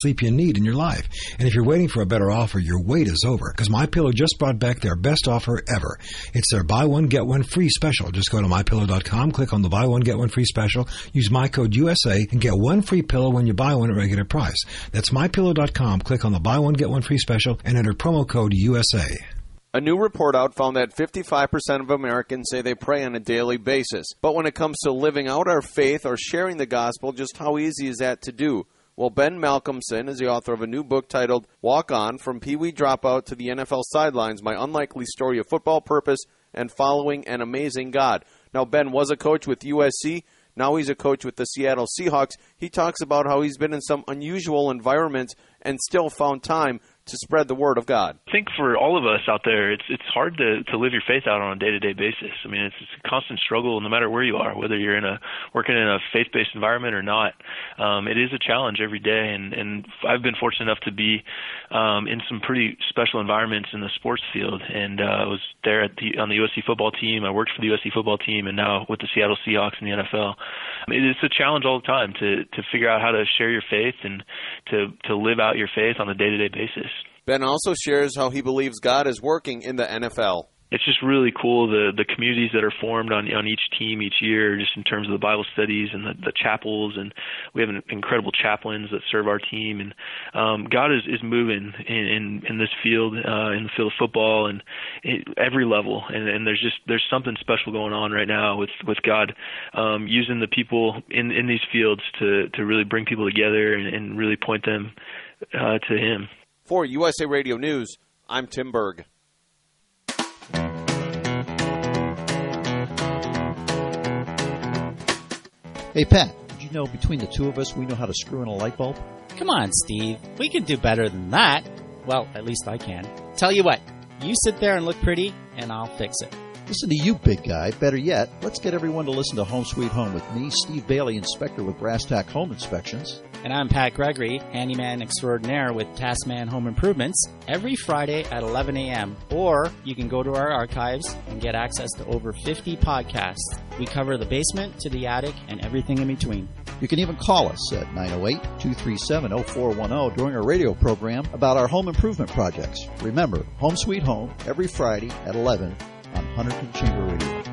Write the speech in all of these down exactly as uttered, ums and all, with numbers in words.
sleep you need in your life. And if you're waiting for a better offer, your wait is over, because MyPillow just brought back their best offer ever. It's their buy one, get one free special. Just go to my pillow dot com, click on the buy one, get one free special, use my code U S A, and get one free pillow when you buy one at regular price. That's my pillow dot com, click on the buy one, get one free special, and enter promo code U S A. A new report out found that fifty-five percent of Americans say they pray on a daily basis. But when it comes to living out our faith or sharing the gospel, just how easy is that to do? Well, Ben Malcolmson is the author of a new book titled Walk On, From Pee Wee Dropout to the N F L Sidelines, My Unlikely Story of Football Purpose and Following an Amazing God. Now, Ben was a coach with U S C. Now he's a coach with the Seattle Seahawks. He talks about how he's been in some unusual environments and still found time to spread the word of God. I think for all of us out there, it's it's hard to, to live your faith out on a day-to-day basis. I mean, it's, it's a constant struggle no matter where you are, whether you're in a working in a faith-based environment or not. Um, it is a challenge every day, and, and I've been fortunate enough to be um, in some pretty special environments in the sports field, and uh, I was there at the, on the U S C football team. I worked for the U S C football team, and now with the Seattle Seahawks in the N F L. It is a challenge all the time to, to figure out how to share your faith and to, to live out your faith on a day-to-day basis. Ben also shares how he believes God is working in the N F L. It's just really cool, the the communities that are formed on on each team each year, just in terms of the Bible studies and the, the chapels, and we have an incredible chaplains that serve our team, and um, God is, is moving in, in, in this field, uh, in the field of football, and it, every level, and, and there's just there's something special going on right now with with God um, using the people in in these fields to to really bring people together and, and really point them uh, to Him. For U S A Radio News, I'm Tim Berg. Hey, Pat, did you know between the two of us we know how to screw in a light bulb? Come on, Steve. We can do better than that. Well, at least I can. Tell you what, you sit there and look pretty, and I'll fix it. Listen to you, big guy. Better yet, let's get everyone to listen to Home Sweet Home with me, Steve Bailey, inspector with Brass Tack Home Inspections. And I'm Pat Gregory, handyman extraordinaire with Taskman Home Improvements, every Friday at eleven a.m. Or you can go to our archives and get access to over fifty podcasts. We cover the basement to the attic and everything in between. You can even call us at nine oh eight, two three seven, oh four one oh during our radio program about our home improvement projects. Remember, Home Sweet Home, every Friday at eleven on Hunterton Chamber Radio.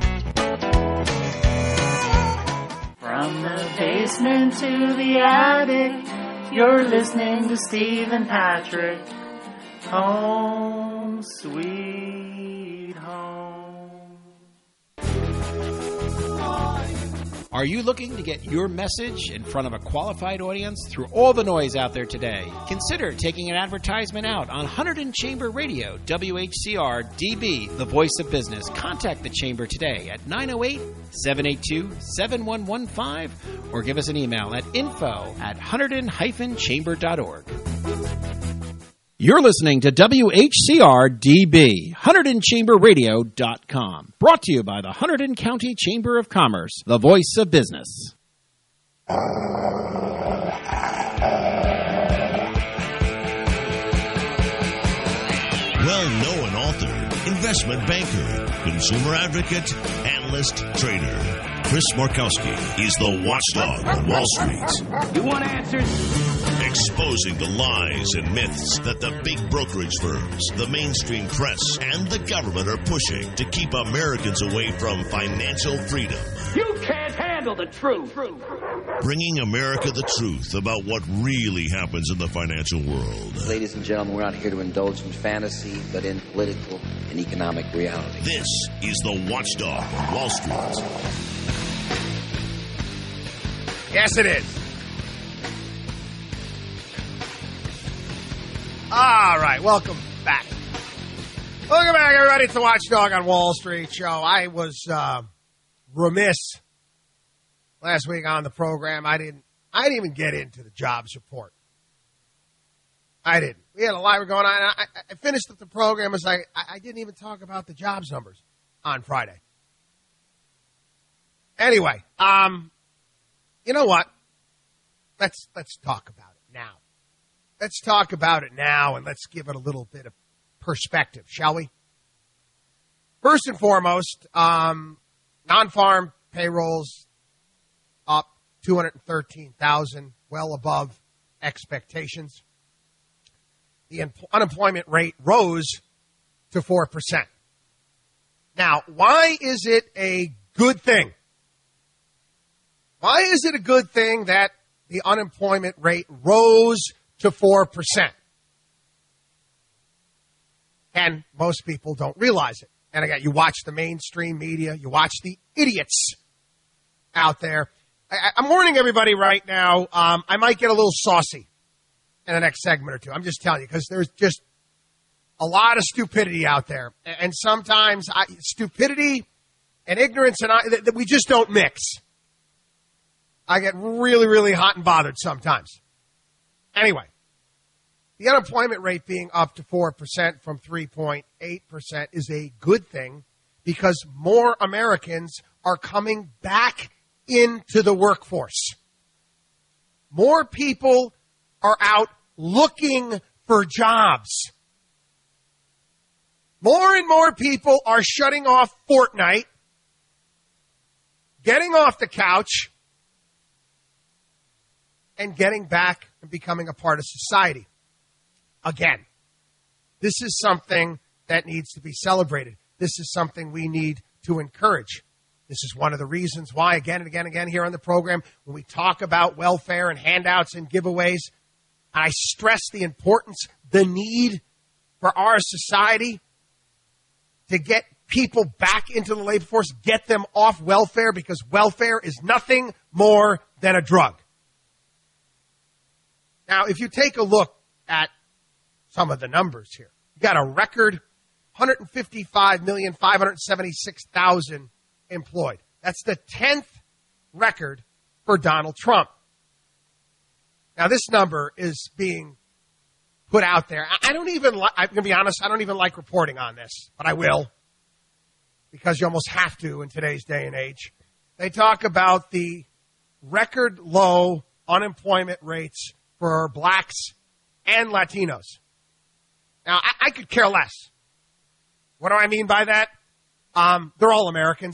From the basement to the attic, you're listening to Steve and Patrick. Home Sweet Home. Are you looking to get your message in front of a qualified audience through all the noise out there today? Consider taking an advertisement out on Hunterton Chamber Radio, W H C R D B, the voice of business. Contact the Chamber today at nine oh eight, seven eight two, seven one one five or give us an email at info at hunterton dash chamber dot org. You're listening to W H C R D B, Hunterton Chamber Radio dot com. Brought to you by the Hunterton County Chamber of Commerce, the voice of business. Well-known author, investment banker, consumer advocate, analyst, trader. Chris Markowski is the watchdog on Wall Street. You want answers? Exposing the lies and myths that the big brokerage firms, the mainstream press, and the government are pushing to keep Americans away from financial freedom. You can't handle the truth. Bringing America the truth about what really happens in the financial world. Ladies and gentlemen, we're not here to indulge in fantasy, but in political and economic reality. This is the Watchdog on Wall Street. Yes, it is. All right, welcome back. Welcome back, everybody. It's the Watchdog on Wall Street show. I was uh, remiss last week on the program. I didn't. I didn't even get into the jobs report. I didn't. We had a lot going on. I, I finished up the program as I. I didn't even talk about the jobs numbers on Friday. Anyway, um, you know what? Let's let's talk about it now. Let's talk about it now, and let's give it a little bit of perspective, shall we? First and foremost, um, non-farm payrolls up two hundred thirteen thousand, well above expectations. The un- unemployment rate rose to four percent. Now, why is it a good thing? Why is it a good thing that the unemployment rate rose to four percent? And most people don't realize it. And again, you watch the mainstream media, you watch the idiots out there. I, I'm warning everybody right now, um, I might get a little saucy in the next segment or two. I'm just telling you, because there's just a lot of stupidity out there. And sometimes I, stupidity and ignorance, and I, that we just don't mix. I get really, really hot and bothered sometimes. Anyway, the unemployment rate being up to four percent from three point eight percent is a good thing because more Americans are coming back into the workforce. More people are out looking for jobs. More and more people are shutting off Fortnite, getting off the couch, and getting back and becoming a part of society. Again, this is something that needs to be celebrated. This is something we need to encourage. This is one of the reasons why, again and again and again here on the program, when we talk about welfare and handouts and giveaways, I stress the importance, the need for our society to get people back into the labor force, get them off welfare, because welfare is nothing more than a drug. Now, if you take a look at some of the numbers here, you got a record one hundred fifty-five million, five hundred seventy-six thousand employed. That's the tenth record for Donald Trump. Now, this number is being put out there. I don't even like, I'm going to be honest, I don't even like reporting on this, but I will, because you almost have to in today's day and age. They talk about the record low unemployment rates for blacks and Latinos. Now, I, I could care less. What do I mean by that? Um, they're all Americans.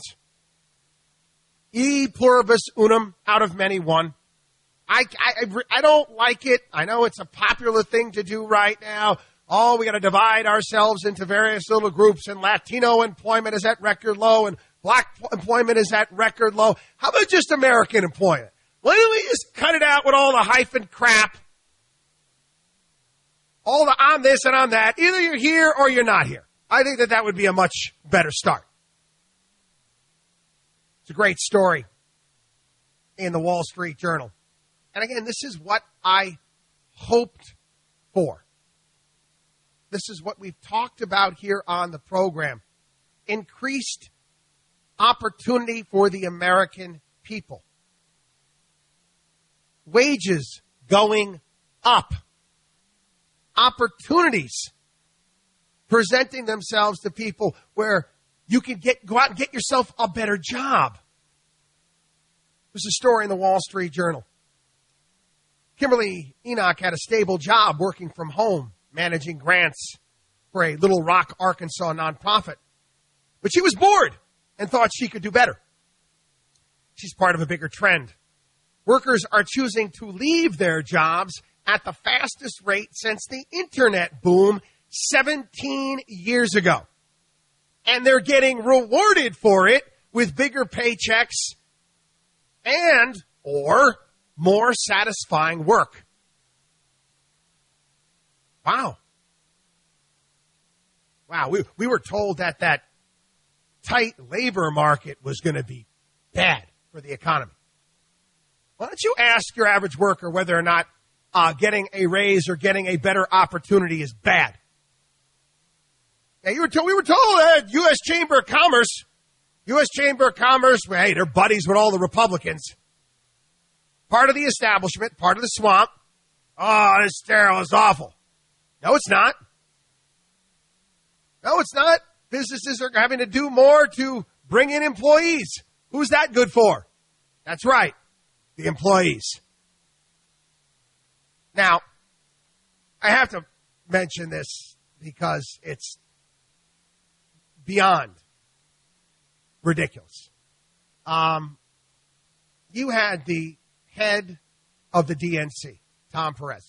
E pluribus unum, out of many one. I, I, I don't like it. I know it's a popular thing to do right now. Oh, we got to divide ourselves into various little groups, and Latino employment is at record low, and black employment is at record low. How about just American employment? Why don't we just cut it out with all the hyphen crap? All the on this and on that. Either you're here or you're not here. I think that that would be a much better start. It's a great story in the Wall Street Journal. And again, this is what I hoped for. This is what we've talked about here on the program. Increased opportunity for the American people. Wages going up. Opportunities presenting themselves to people where you can get go out and get yourself a better job. There's a story in the Wall Street Journal. Kimberly Enoch had a stable job working from home, managing grants for a Little Rock, Arkansas nonprofit. But she was bored and thought she could do better. She's part of a bigger trend. Workers are choosing to leave their jobs at the fastest rate since the internet boom seventeen years ago. And they're getting rewarded for it with bigger paychecks and or more satisfying work. Wow. Wow, we, we were told that that tight labor market was going to be bad for the economy. Why don't you ask your average worker whether or not uh, getting a raise or getting a better opportunity is bad? Yeah, you were told, we were told that U S Chamber of Commerce, U S Chamber of Commerce, well, hey, they're buddies with all the Republicans. Part of the establishment, part of the swamp. Oh, this sterile is awful. No, it's not. No, it's not. Businesses are having to do more to bring in employees. Who's that good for? That's right, the employees. Now, I have to mention this because it's beyond ridiculous. Um, you had the head of the D N C Tom Perez.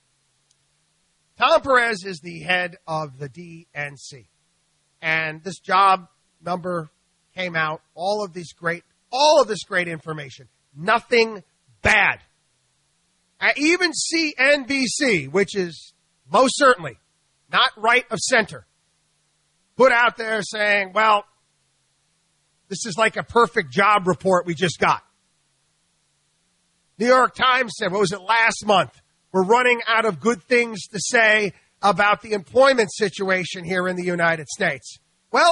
Tom Perez is the head of the D N C. And this job number came out, all of this great, all of this great information. Nothing bad. Uh, even C N B C, which is most certainly not right of center, put out there saying, well, this is like a perfect job report we just got. New York Times said, what was it, last month? We're running out of good things to say about the employment situation here in the United States. Well,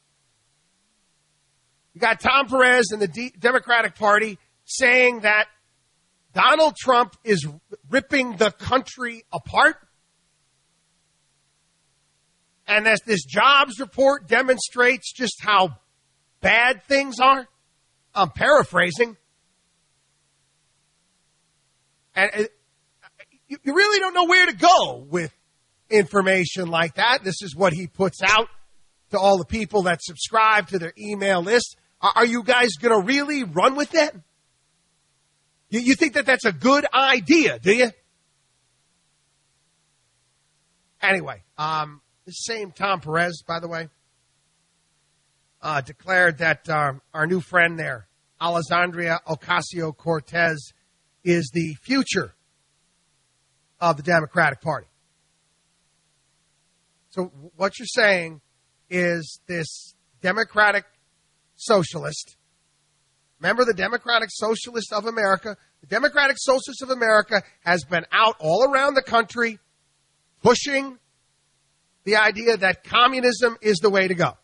you got Tom Perez and the D- Democratic Party saying that Donald Trump is ripping the country apart. And as this jobs report demonstrates just how bad things are, I'm paraphrasing. And uh, you, you really don't know where to go with information like that. This is what he puts out to all the people that subscribe to their email list. Are, are you guys going to really run with it? You, you think that that's a good idea, do you? Anyway, um, the same Tom Perez, by the way, uh, declared that uh, our new friend there, Alexandria Ocasio-Cortez, is the future of the Democratic Party. So what you're saying is this Democratic Socialist, remember the Democratic Socialist of America? The Democratic Socialist of America has been out all around the country pushing the idea that communism is the way to go.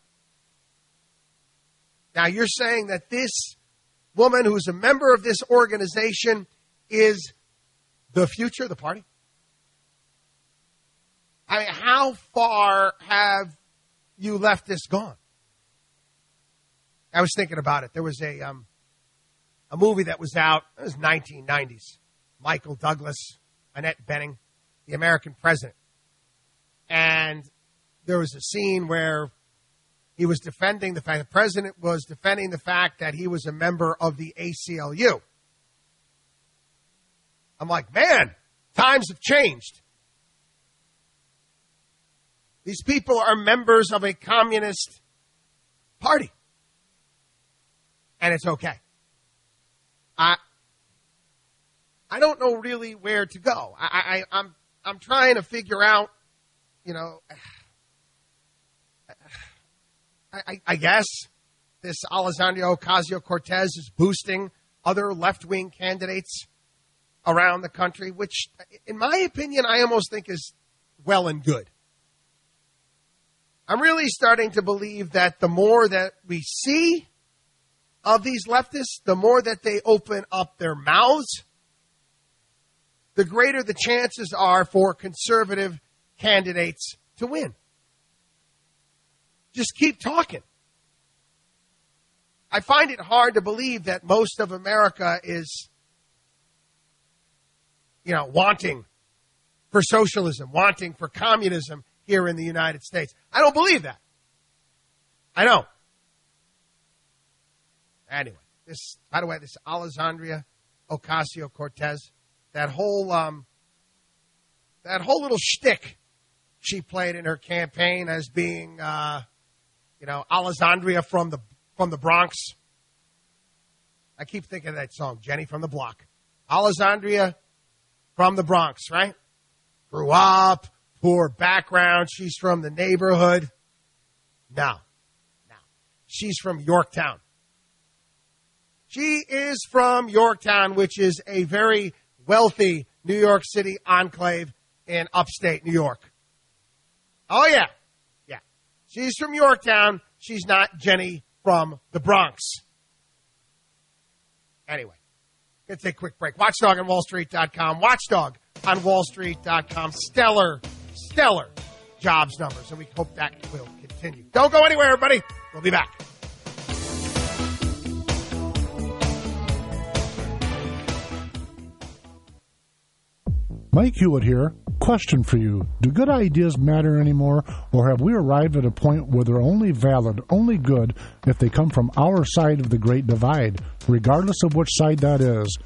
Now you're saying that this woman who's a member of this organization is the future of the party? I mean, how far have you left this gone? I was thinking about it. There was a um, a movie that was out, it was nineteen nineties. Michael Douglas, Annette Bening, The American President. And there was a scene where he was defending the fact, the president was defending the fact that he was a member of the A C L U. I'm like, man, times have changed. These people are members of a communist party. And it's okay. I I don't know really where to go. I, I, I'm I'm trying to figure out, you know, I, I, I guess this Alexandria Ocasio-Cortez is boosting other left-wing candidates around the country, which, in my opinion, I almost think is well and good. I'm really starting to believe that the more that we see of these leftists, the more that they open up their mouths, the greater the chances are for conservative candidates to win. Just keep talking. I find it hard to believe that most of America is, you know, wanting for socialism, wanting for communism here in the United States. I don't believe that. I don't. Anyway, this, by the way, this Alexandria Ocasio-Cortez, that whole, um, that whole little shtick she played in her campaign as being, uh, you know, Alexandria from the from the Bronx. I keep thinking of that song, Jenny from the Block. Alexandria from the Bronx, right? Grew up, poor background. She's from the neighborhood. No, no. She's from Yorktown. She is from Yorktown, which is a very wealthy New York City enclave in upstate New York. Oh, yeah. Yeah. She's from Yorktown. She's not Jenny from the Bronx. Anyway, let's take a quick break. Watchdog on Wall Street dot com. Watchdog on Wall Street dot com. Stellar, stellar jobs numbers, and we hope that will continue. Don't go anywhere, everybody. We'll be back. Mike Hewitt here. Question for you. Do good ideas matter anymore, or have we arrived at a point where they're only valid, only good, if they come from our side of the Great Divide, regardless of which side that is?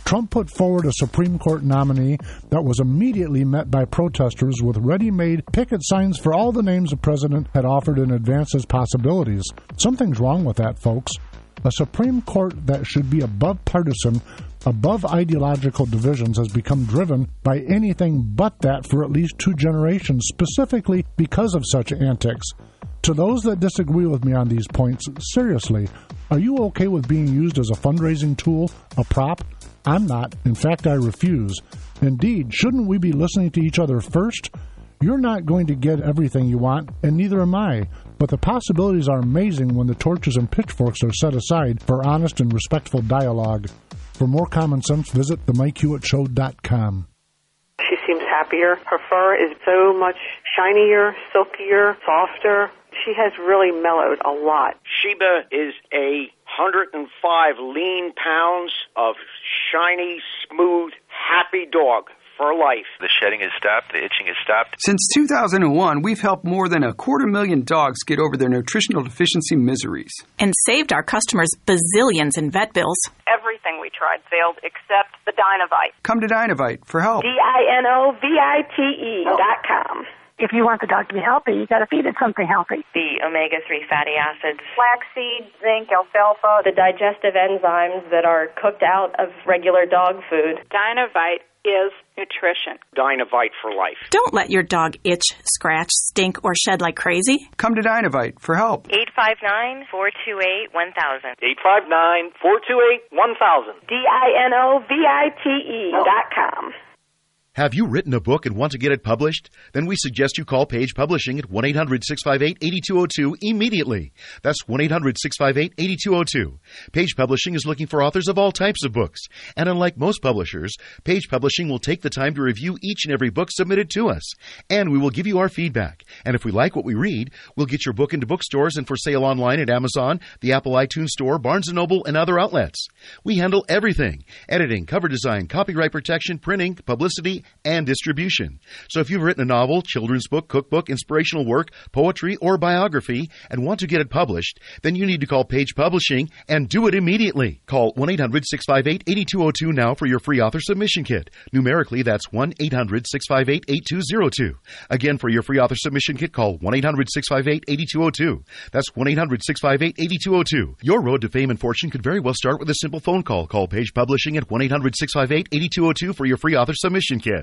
Trump put forward a Supreme Court nominee that was immediately met by protesters with ready-made picket signs for all the names the president had offered in advance as possibilities. Something's wrong with that, folks. A Supreme Court that should be above partisan, above ideological divisions, has become driven by anything but that for at least two generations, specifically because of such antics. To those that disagree with me on these points, seriously, are you okay with being used as a fundraising tool, a prop? I'm not. In fact, I refuse. Indeed, shouldn't we be listening to each other first? You're not going to get everything you want, and neither am I. But the possibilities are amazing when the torches and pitchforks are set aside for honest and respectful dialogue. For more common sense, visit the mike hewitt show dot com. She seems happier. Her fur is so much shinier, silkier, softer. She has really mellowed a lot. Sheba is a one hundred five lean pounds of shiny, smooth, happy dog for life. The shedding has stopped. The itching has stopped. Since two thousand one, we've helped more than a quarter million dogs get over their nutritional deficiency miseries. And saved our customers bazillions in vet bills. Everything we tried failed except the Dynovite. Come to Dynovite for help. D I N O V I T E dot com. If you want the dog to be healthy, you got to feed it something healthy. The omega three fatty acids, flaxseed, zinc, alfalfa, the digestive enzymes that are cooked out of regular dog food. Dynovite is nutrition. Dynovite for life. Don't let your dog itch, scratch, stink, or shed like crazy. Come to Dynovite for help. eight five nine, four two eight, one thousand. eight five nine, four two eight, one thousand. D I N O V I T E dot com. Have you written a book and want to get it published? Then we suggest you call Page Publishing at one eight hundred, six five eight, eight two zero two immediately. That's one eight hundred, six five eight, eight two zero two. Page Publishing is looking for authors of all types of books. And unlike most publishers, Page Publishing will take the time to review each and every book submitted to us. And we will give you our feedback. And if we like what we read, we'll get your book into bookstores and for sale online at Amazon, the Apple iTunes Store, Barnes and Noble, and other outlets. We handle everything: editing, cover design, copyright protection, printing, publicity, and distribution. So if you've written a novel, children's book, cookbook, inspirational work, poetry, or biography and want to get it published, then you need to call Page Publishing and do it immediately. Call one eight hundred, six five eight, eight two zero two now for your free author submission kit. Numerically, that's one eight hundred, six five eight, eight two zero two. Again, for your free author submission kit, call one eight hundred, six five eight, eight two zero two. That's one eight hundred, six five eight, eight two zero two. Your road to fame and fortune could very well start with a simple phone call. Call Page Publishing at one eight hundred, six five eight, eight two zero two for your free author submission kit.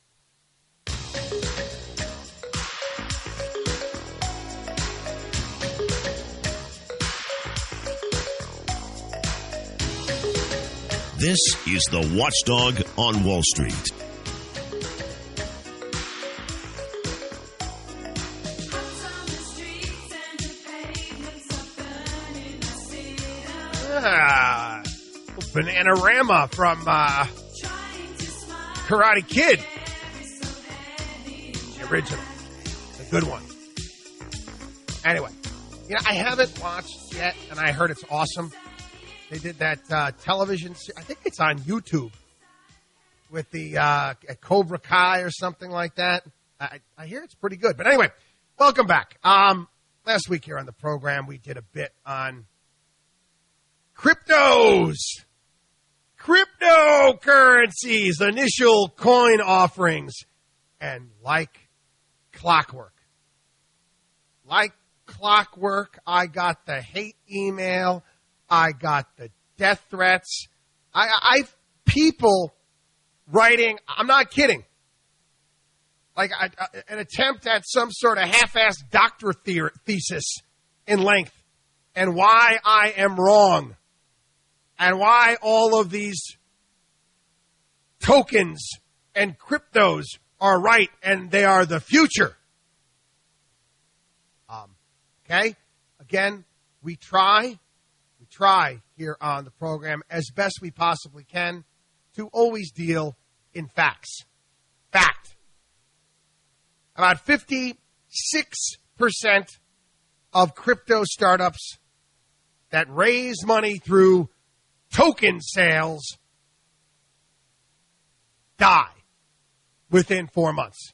This is the Watchdog on Wall Street. Ah, Bananarama from uh, Karate Kid. The original. The good one. Anyway, you know, I haven't watched yet, and I heard it's awesome. They did that uh, television series. I think it's on YouTube with the uh, Cobra Kai or something like that. I, I hear it's pretty good. But anyway, welcome back. Um, last week here on the program, we did a bit on cryptos, cryptocurrencies, initial coin offerings, and like clockwork. Like clockwork, I got the hate email. I got the death threats. I, I people writing, I'm not kidding, like I, I, an attempt at some sort of half-assed doctor the- thesis in length and why I am wrong and why all of these tokens and cryptos are right and they are the future. Um, okay? Again, we try... try here on the program as best we possibly can to always deal in facts. Fact. About fifty-six percent of crypto startups that raise money through token sales die within four months.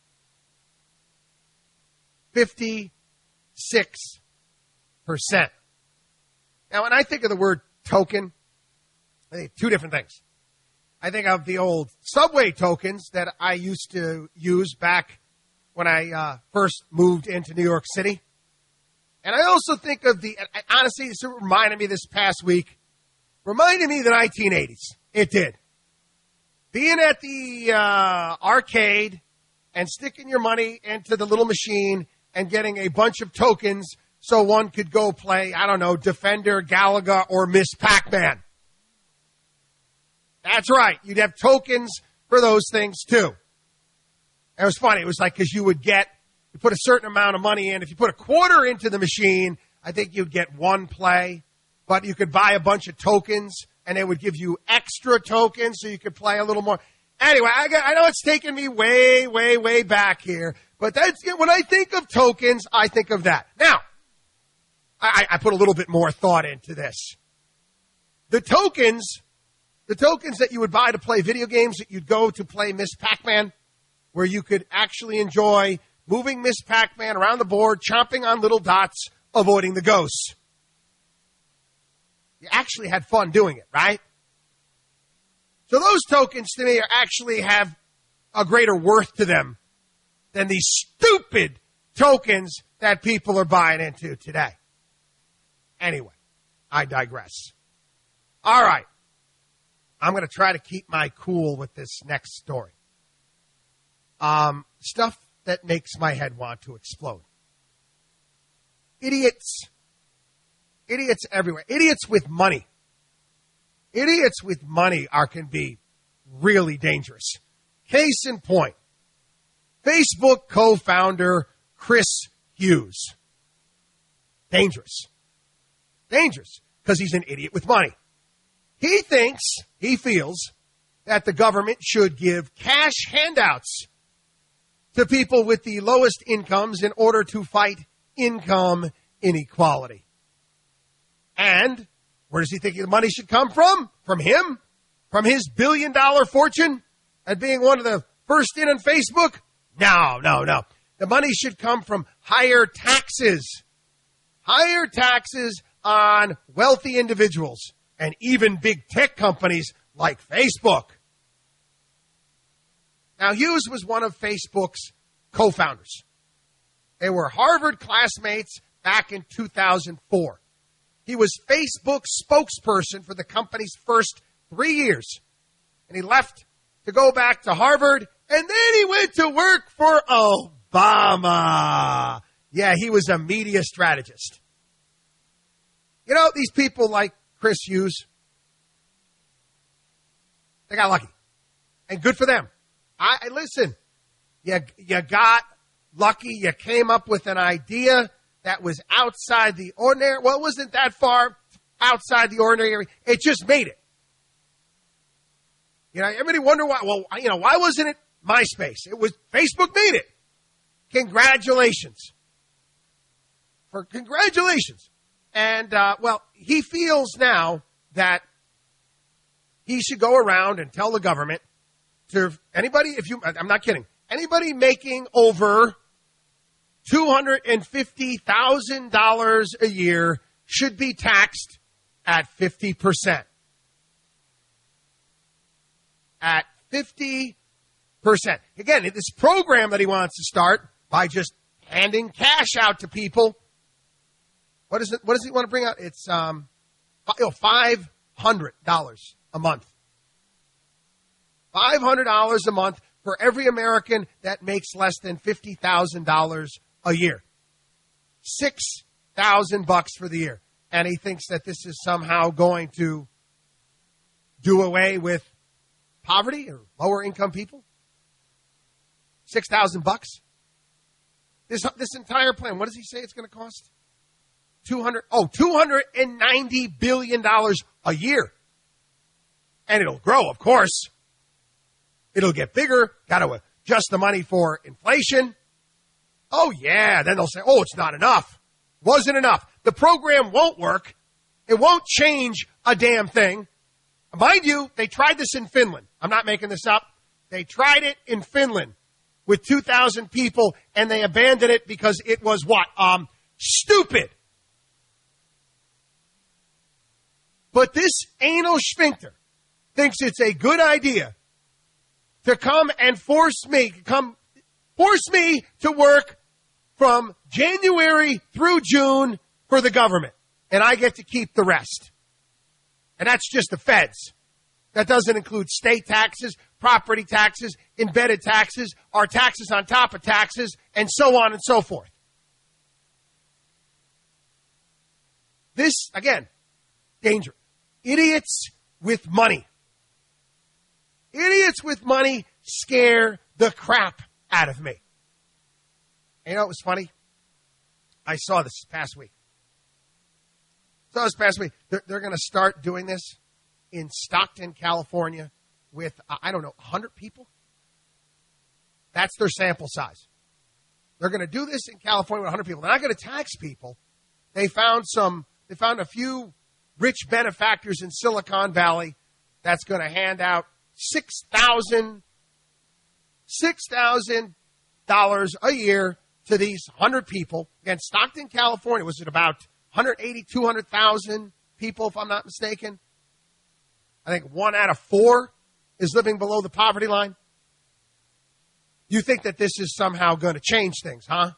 fifty-six percent. Now, when I think of the word token, I think two different things. I think of the old subway tokens that I used to use back when I uh, first moved into New York City. And I also think of the, honestly, this reminded me this past week, reminded me of the nineteen eighties. It did. Being at the uh, arcade and sticking your money into the little machine and getting a bunch of tokens so one could go play, I don't know, Defender, Galaga, or Miss Pac-Man. That's right. You'd have tokens for those things, too. It was funny. It was like because you would get, you put a certain amount of money in. If you put a quarter into the machine, I think you'd get one play. But you could buy a bunch of tokens, and it would give you extra tokens so you could play a little more. Anyway, I, got, I know it's taken me way, way, way back here. But that's when I think of tokens, I think of that. Now, I, I put a little bit more thought into this. The tokens, the tokens that you would buy to play video games, that you'd go to play Miss Pac-Man, where you could actually enjoy moving Miss Pac-Man around the board, chomping on little dots, avoiding the ghosts. You actually had fun doing it, right? So those tokens to me are actually have a greater worth to them than these stupid tokens that people are buying into today. Anyway, I digress. All right. I'm going to try to keep my cool with this next story. Um, stuff that makes my head want to explode. Idiots. Idiots everywhere. Idiots with money. Idiots with money are can be really dangerous. Case in point. Facebook co-founder Chris Hughes. Dangerous. Dangerous. Because he's an idiot with money. He thinks, he feels, that the government should give cash handouts to people with the lowest incomes in order to fight income inequality. And where does he think the money should come from? From him? From his billion-dollar fortune at being one of the first in on Facebook? No, no, no. The money should come from higher taxes. Higher taxes on wealthy individuals and even big tech companies like Facebook. Now, Hughes was one of Facebook's co-founders. They were Harvard classmates back in two thousand four. He was Facebook's spokesperson for the company's first three years. And he left to go back to Harvard, and then he went to work for Obama. Yeah, he was a media strategist. You know, these people like Chris Hughes, they got lucky. And good for them. I, I listen, you, you got lucky. You came up with an idea that was outside the ordinary. Well, it wasn't that far outside the ordinary. It just made it. You know, everybody wonder why. Well, you know, why wasn't it MySpace? It was Facebook made it. Congratulations. For congratulations. And, uh, well, he feels now that he should go around and tell the government to anybody, if you, I'm not kidding, anybody making over two hundred fifty thousand dollars a year should be taxed at fifty percent. At fifty percent. Again, this program that he wants to start by just handing cash out to people. What is it? What does he want to bring out? It's um, five hundred dollars a month. five hundred dollars a month for every American that makes less than fifty thousand dollars a year. six thousand bucks for the year. And he thinks that this is somehow going to do away with poverty or lower income people. six thousand bucks. This this entire plan, what does he say it's going to cost? two hundred oh, two hundred ninety billion dollars a year. And it'll grow, of course. It'll get bigger. Got to adjust the money for inflation. Oh, yeah. Then they'll say, oh, it's not enough. Wasn't enough. The program won't work. It won't change a damn thing. Mind you, they tried this in Finland. I'm not making this up. They tried it in Finland with two thousand people, and they abandoned it because it was what? Um, stupid. But this anal sphincter thinks it's a good idea to come and force me, come force me to work from January through June for the government, and I get to keep the rest. And that's just the feds. That doesn't include state taxes, property taxes, embedded taxes, our taxes on top of taxes, and so on and so forth. This, again, danger. Idiots with money. Idiots with money scare the crap out of me. And you know what was funny? I saw this past week. saw this past week. They're, they're going to start doing this in Stockton, California with, I don't know, one hundred people? That's their sample size. They're going to do this in California with one hundred people. They're not going to tax people. They found some, they found a few rich benefactors in Silicon Valley that's going to hand out six thousand dollars a year to these one hundred people. Again, Stockton, California, was it about one eighty, two hundred thousand people, if I'm not mistaken? I think one out of four is living below the poverty line. You think that this is somehow going to change things, huh?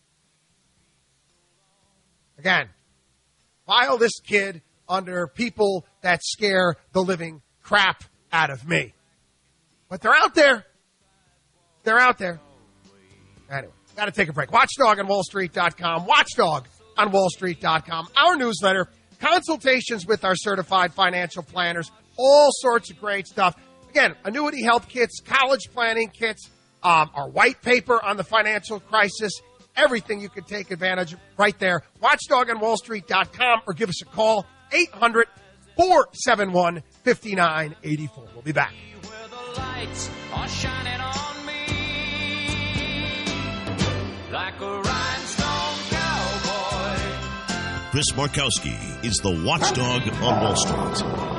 Again, file this kid under people that scare the living crap out of me. But they're out there. They're out there. Anyway, got to take a break. Watchdog on Wall Street dot com. Watchdog on Wall Street dot com. Our newsletter, consultations with our certified financial planners, all sorts of great stuff. Again, annuity health kits, college planning kits, um, our white paper on the financial crisis, everything you can take advantage of right there. Watchdog on Wall Street dot com or give us a call, eight hundred, four seven one, five nine eight four. We'll be back. Where the lights are shining on me like a rhinestone cowboy. Chris Markowski is the watchdog on Wall Street.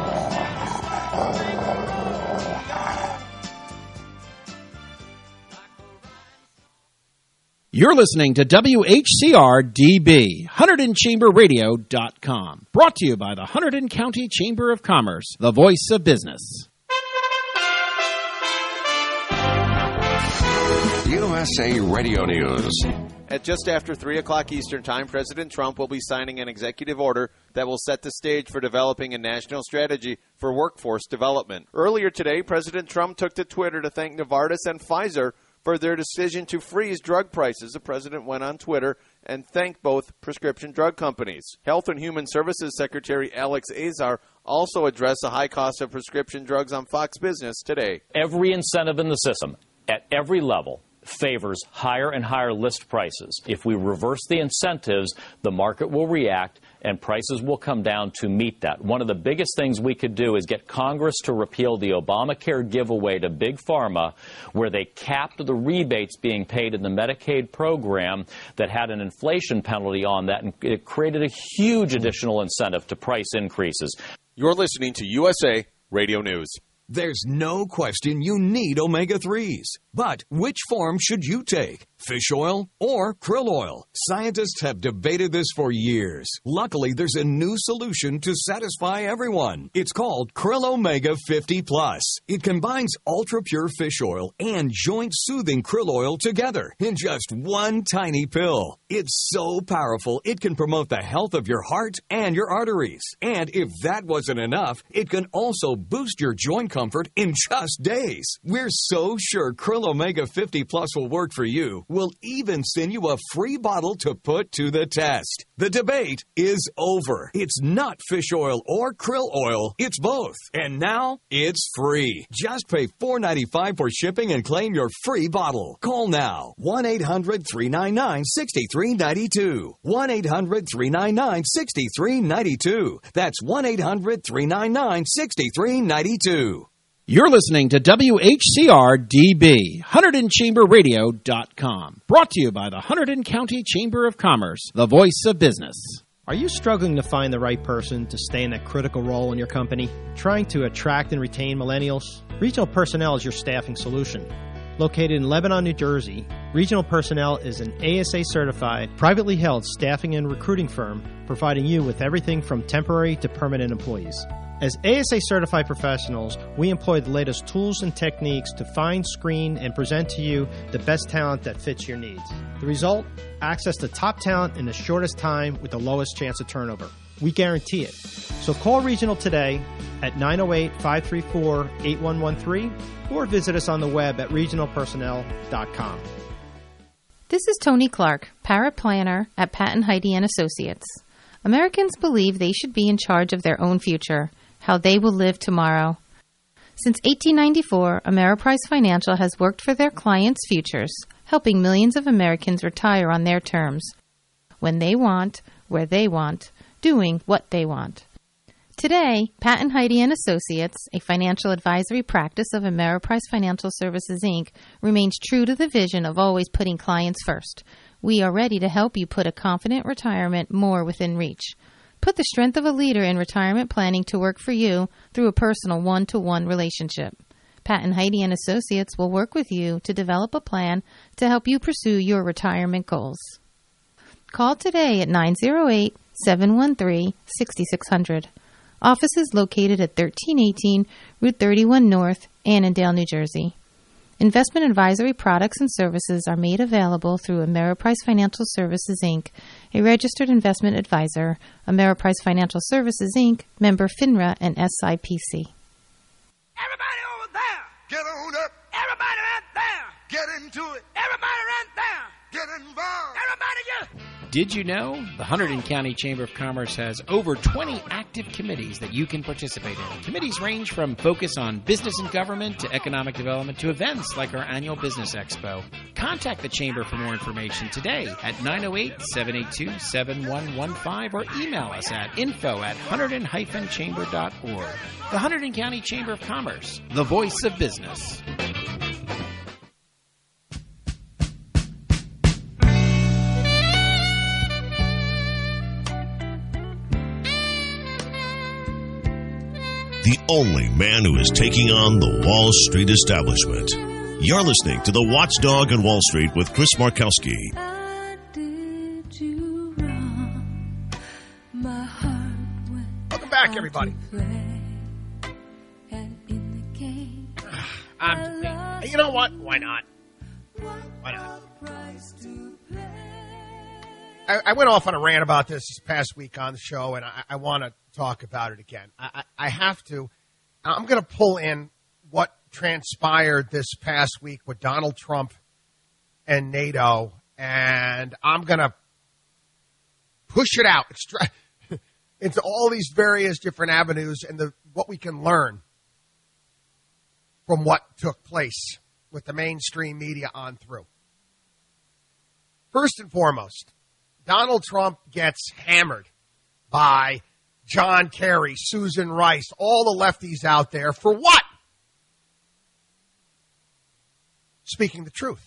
You're listening to W H C R D B, Hunterdon Chamber Radio dot com. Brought to you by the Hunterdon County Chamber of Commerce, the voice of business. U S A Radio News. At just after three o'clock Eastern Time, President Trump will be signing an executive order that will set the stage for developing a national strategy for workforce development. Earlier today, President Trump took to Twitter to thank Novartis and Pfizer for their decision to freeze drug prices. The president went on Twitter and thanked both prescription drug companies. Health and Human Services Secretary Alex Azar also addressed the high cost of prescription drugs on Fox Business today. Every incentive in the system, at every level, favors higher and higher list prices. If we reverse the incentives, the market will react and prices will come down to meet that. One of the biggest things we could do is get Congress to repeal the Obamacare giveaway to Big Pharma, where they capped the rebates being paid in the Medicaid program that had an inflation penalty on that, and it created a huge additional incentive to price increases. You're listening to U S A Radio News. There's no question you need omega threes. But which form should you take? Fish oil or krill oil? Scientists have debated this for years. Luckily, there's a new solution to satisfy everyone. It's called Krill Omega fifty plus. It combines ultra-pure fish oil and joint-soothing krill oil together in just one tiny pill. It's so powerful, it can promote the health of your heart and your arteries. And if that wasn't enough, it can also boost your joint comfort in just days. We're so sure Krill Omega fifty plus will work for you. We'll even send you a free bottle to put to the test. The debate is over. It's not fish oil or krill oil. It's both. And now it's free. Just pay four dollars and ninety-five cents for shipping and claim your free bottle. Call now. one eight hundred, three nine nine, six three nine two. one eight hundred, three nine nine, six three nine two. That's one eight hundred, three nine nine, six three nine two. You're listening to W H C R D B, Hunterdon Chamber Radio dot com. Brought to you by the Hunterdon County Chamber of Commerce, the voice of business. Are you struggling to find the right person to stay in a critical role in your company? Trying to attract and retain millennials? Regional Personnel is your staffing solution. Located in Lebanon, New Jersey, Regional Personnel is an A S A-certified, privately held staffing and recruiting firm providing you with everything from temporary to permanent employees. As A S A certified professionals, we employ the latest tools and techniques to find, screen, and present to you the best talent that fits your needs. The result? Access to top talent in the shortest time with the lowest chance of turnover. We guarantee it. So call Regional today at nine oh eight, five three four, eight one one three or visit us on the web at regional personnel dot com. This is Tony Clark, paraplanner at Patton Heidi and Associates. Americans believe they should be in charge of their own future, how they will live tomorrow. Since eighteen ninety-four, Ameriprise Financial has worked for their clients' futures, helping millions of Americans retire on their terms, when they want, where they want, doing what they want. Today, Patton Heidi and Associates, a financial advisory practice of Ameriprise Financial Services, Incorporated, remains true to the vision of always putting clients first. We are ready to help you put a confident retirement more within reach. Put the strength of a leader in retirement planning to work for you through a personal one-to-one relationship. Patton Heidi and Associates will work with you to develop a plan to help you pursue your retirement goals. Call today at nine oh eight, seven one three, six six zero zero. Office is located at thirteen eighteen Route thirty-one North, Annandale, New Jersey. Investment advisory products and services are made available through Ameriprise Financial Services, Incorporated, a registered investment advisor, Ameriprise Financial Services, Incorporated, member FINRA and S I P C. Everybody over there, get on up. Everybody right there, get into it. Everybody right there, get involved. Everybody just... Did you know the Hunterdon County Chamber of Commerce has over twenty active committees that you can participate in? Committees range from focus on business and government to economic development to events like our annual Business Expo. Contact the Chamber for more information today at nine oh eight, seven eight two, seven one one five or email us at info at hunterdon dash chamber dot org. The Hunterdon County Chamber of Commerce, the voice of business. The only man who is taking on the Wall Street establishment. You're listening to The Watchdog on Wall Street with Chris Markowski. Welcome back, everybody. Um, you know what? Why not? Why not? I, I went off on a rant about this this past week on the show, and I, I want to talk about it again. I, I, I have to. I'm going to pull in what transpired this past week with Donald Trump and NATO, and I'm going to push it out into all these various different avenues and the what we can learn from what took place with the mainstream media on through. First and foremost, Donald Trump gets hammered by John Kerry, Susan Rice, all the lefties out there for what? Speaking the truth.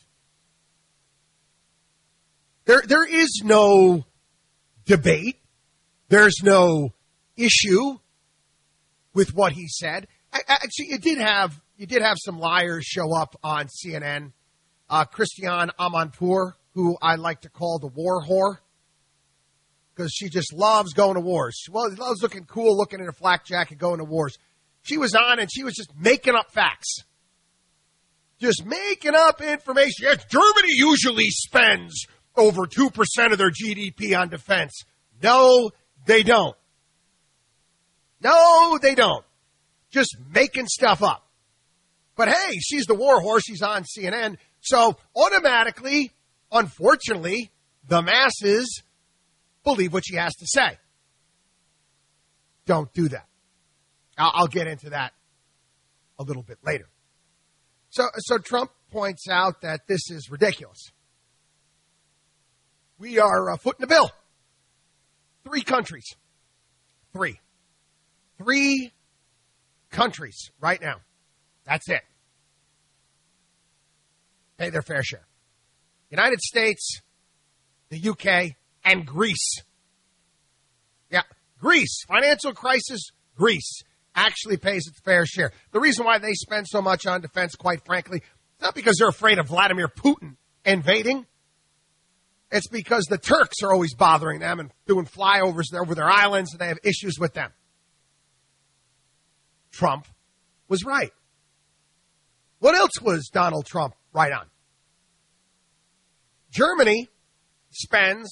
There, there is no debate. There's no issue with what he said. Actually, you did have you did have some liars show up on C N N. Uh, Christiane Amanpour, who I like to call the war whore, because she just loves going to wars. She loves looking cool, looking in a flak jacket, going to wars. She was on and she was just making up facts. Just making up information. Yes, Germany usually spends over two percent of their G D P on defense. No, they don't. No, they don't. Just making stuff up. But hey, she's the war horse. She's on C N N. So automatically, unfortunately, the masses believe what she has to say. Don't do that. I'll, I'll get into that a little bit later. So, so Trump points out that this is ridiculous. We are uh, footing the bill. Three countries. Three. Three countries right now. That's it. Pay their fair share. United States, the U K, and Greece. Yeah, Greece. Financial crisis, Greece actually pays its fair share. The reason why they spend so much on defense, quite frankly, it's not because they're afraid of Vladimir Putin invading. It's because the Turks are always bothering them and doing flyovers over their islands, and they have issues with them. Trump was right. What else was Donald Trump right on? Germany spends,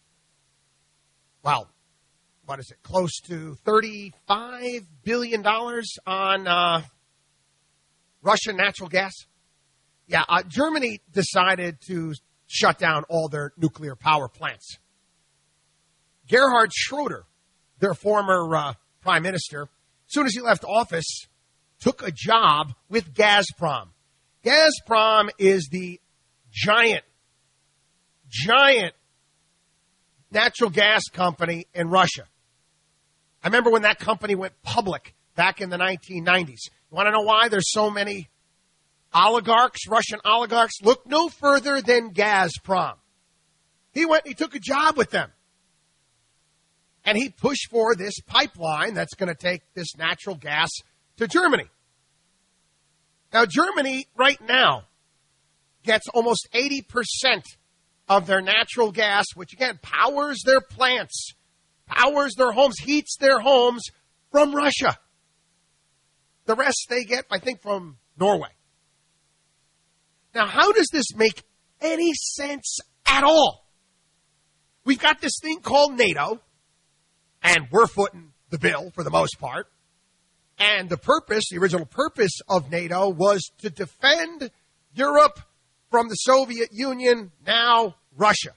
well, what is it, close to thirty-five billion dollars on uh, Russian natural gas? Yeah, uh, Germany decided to shut down all their nuclear power plants. Gerhard Schroeder, their former uh, prime minister, as soon as he left office, took a job with Gazprom. Gazprom is the giant, giant natural gas company in Russia. I remember when that company went public back in the nineteen nineties. You want to know why there's so many oligarchs, Russian oligarchs? Look no further than Gazprom. He went and he took a job with them. And he pushed for this pipeline that's going to take this natural gas to Germany. Now, Germany right now gets almost eighty percent of their natural gas, which again powers their plants, powers their homes, heats their homes from Russia. The rest they get, I think, from Norway. Now, how does this make any sense at all? We've got this thing called NATO, and we're footing the bill for the most part. And the purpose, the original purpose of NATO was to defend Europe from the Soviet Union, now Russia.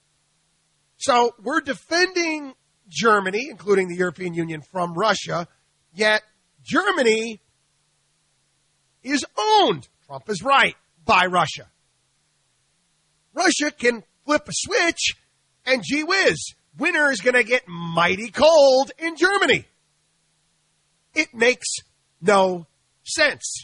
So we're defending Germany, including the European Union, from Russia, yet Germany is owned, Trump is right, by Russia. Russia can flip a switch and gee whiz, winter is going to get mighty cold in Germany. It makes no sense.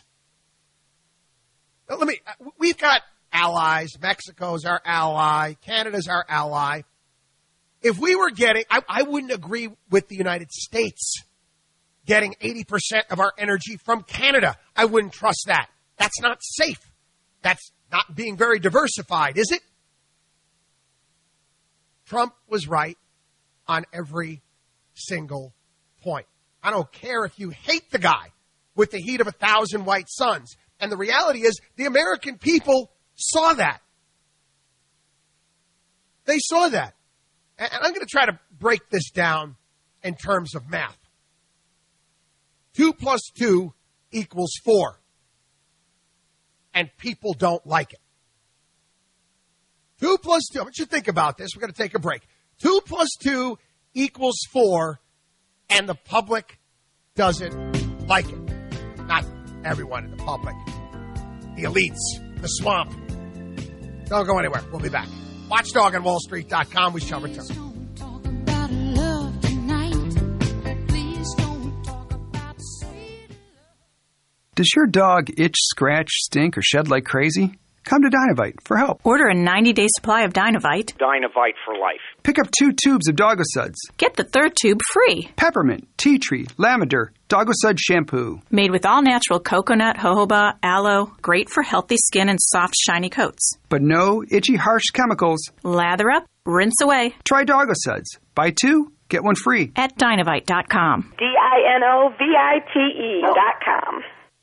Now, let me, we've got allies. Mexico's our ally. Canada's our ally. If we were getting, I, I wouldn't agree with the United States getting eighty percent of our energy from Canada. I wouldn't trust that. That's not safe. That's not being very diversified, is it? Trump was right on every single point. I don't care if you hate the guy with the heat of a thousand white suns. And the reality is the American people saw that. They saw that. And I'm going to try to break this down in terms of math. Two plus two equals four. And people don't like it. Two plus two. I want you to think about this. We're going to take a break. Two plus two equals four, and the public doesn't like it. Not everyone in the public. The elites, the swamp. Don't go anywhere. We'll be back. Watchdog on Wall Street dot com. We shall return. Does your dog itch, scratch, stink, or shed like crazy? Come to Dynovite for help. Order a ninety-day supply of Dynovite. Dynovite for life. Pick up two tubes of Doggo Suds. Get the third tube free. Peppermint, tea tree, lavender, Doggo Sud shampoo. Made with all-natural coconut, jojoba, aloe. Great for healthy skin and soft, shiny coats. But no itchy, harsh chemicals. Lather up, rinse away. Try Doggo Suds. Buy two, get one free. At Dynovite dot com. D I N O V I T E dot com.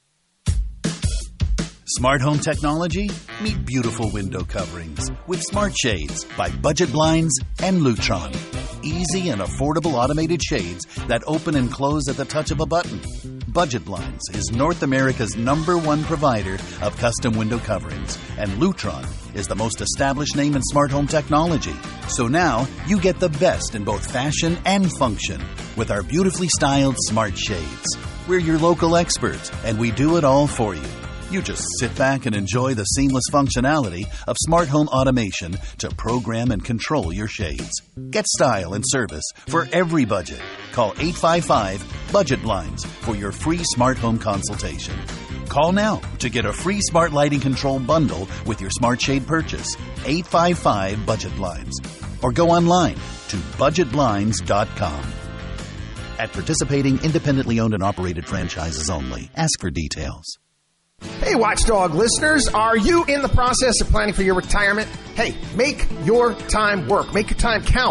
Smart home technology? Meet beautiful window coverings with Smart Shades by Budget Blinds and Lutron. Easy and affordable automated shades that open and close at the touch of a button. Budget Blinds is North America's number one provider of custom window coverings, and Lutron is the most established name in smart home technology. So now you get the best in both fashion and function with our beautifully styled Smart Shades. We're your local experts, and we do it all for you. You just sit back and enjoy the seamless functionality of smart home automation to program and control your shades. Get style and service for every budget. Call eight five five, budget blinds for your free smart home consultation. Call now to get a free smart lighting control bundle with your smart shade purchase. eight five five, budget blinds. Or go online to budget blinds dot com. At participating independently owned and operated franchises only. Ask for details. Hey, Watchdog listeners, are you in the process of planning for your retirement? Hey, make your time work. Make your time count.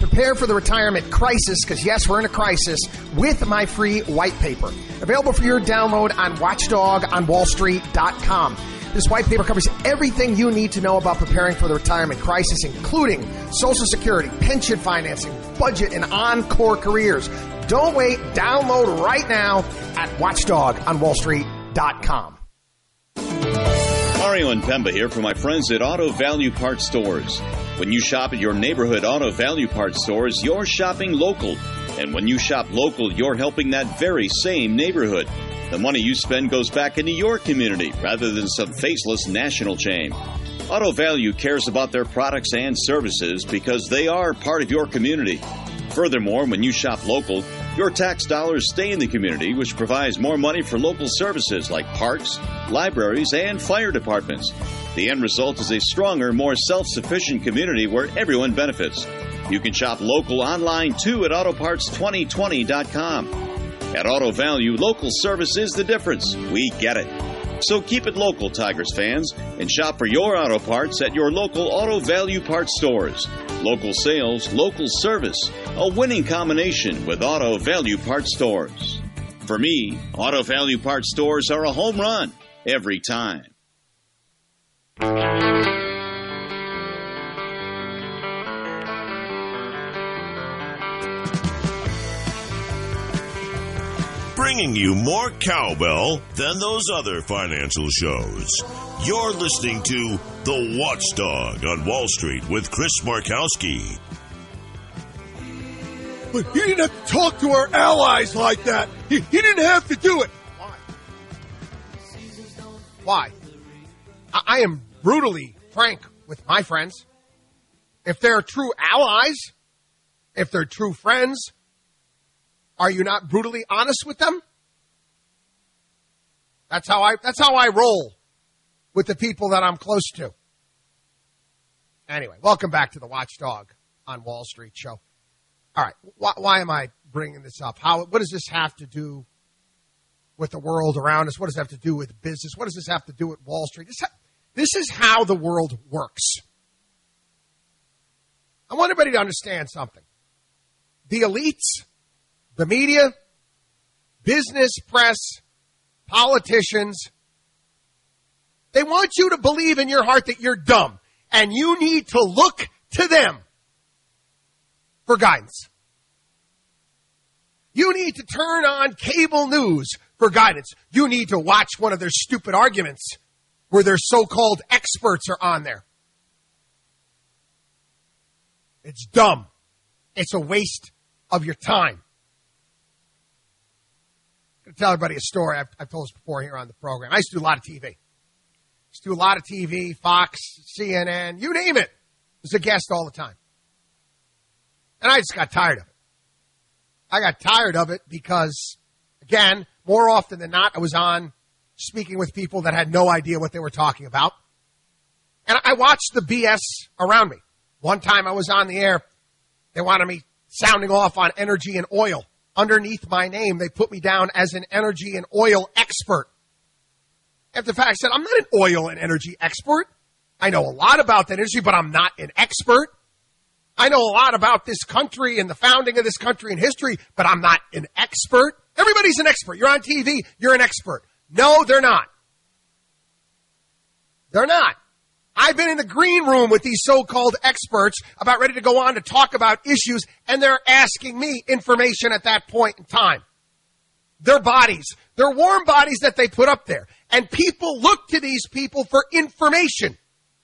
Prepare for the retirement crisis, because yes, we're in a crisis, with my free white paper. Available for your download on watchdog on wall street dot com. This white paper covers everything you need to know about preparing for the retirement crisis, including Social Security, pension financing, budget, and encore careers. Don't wait. Download right now at watchdog on wall street dot com. Mario and Pemba here for my friends at Auto Value Parts Stores. When you shop at your neighborhood Auto Value Parts stores, you're shopping local. And when you shop local, you're helping that very same neighborhood. The money you spend goes back into your community rather than some faceless national chain. Auto Value cares about their products and services because they are part of your community. Furthermore, when you shop local, your tax dollars stay in the community, which provides more money for local services like parks, libraries, and fire departments. The end result is a stronger, more self-sufficient community where everyone benefits. You can shop local online, too, at auto parts twenty twenty dot com. At Auto Value, local service is the difference. We get it. So keep it local, Tigers fans, and shop for your auto parts at your local Auto Value Parts stores. Local sales, local service, a winning combination with Auto Value Parts stores. For me, Auto Value Parts stores are a home run every time. Bringing you more cowbell than those other financial shows. You're listening to The Watchdog on Wall Street with Chris Markowski. But he didn't have to talk to our allies like that. He, he didn't have to do it. Why? Why? I, I am brutally frank with my friends. If they're true allies, if they're true friends, are you not brutally honest with them? That's how I that's how I roll with the people that I'm close to. Anyway, welcome back to the Watchdog on Wall Street show. All right, why, why am I bringing this up? How what does this have to do with the world around us? What does it have to do with business? What does this have to do with Wall Street? This, this is how the world works. I want everybody to understand something. The elites, the media, business, press, politicians, they want you to believe in your heart that you're dumb, and you need to look to them for guidance. You need to turn on cable news for guidance. You need to watch one of their stupid arguments where their so-called experts are on there. It's dumb. It's a waste of your time. I'm going to tell everybody a story. I've, I've told this before here on the program. I used to do a lot of T V. I used to do a lot of T V, Fox, C N N, you name it. I was a guest all the time. And I just got tired of it. I got tired of it because, again, more often than not, I was on speaking with people that had no idea what they were talking about. And I watched the B S around me. One time I was on the air, they wanted me sounding off on energy and oil. Underneath my name, they put me down as an energy and oil expert. After the fact, I said, I'm not an oil and energy expert. I know a lot about that industry, but I'm not an expert. I know a lot about this country and the founding of this country and history, but I'm not an expert. Everybody's an expert. You're on T V, you're an expert. No, they're not. They're not. I've been in the green room with these so-called experts about ready to go on to talk about issues, and they're asking me information at that point in time. Their bodies, their warm bodies that they put up there. And people look to these people for information.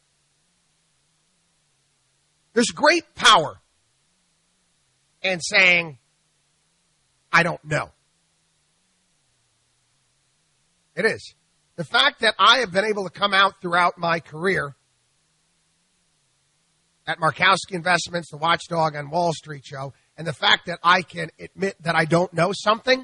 There's great power in saying, I don't know. It is. The fact that I have been able to come out throughout my career at Markowski Investments, the Watchdog on Wall Street show, and the fact that I can admit that I don't know something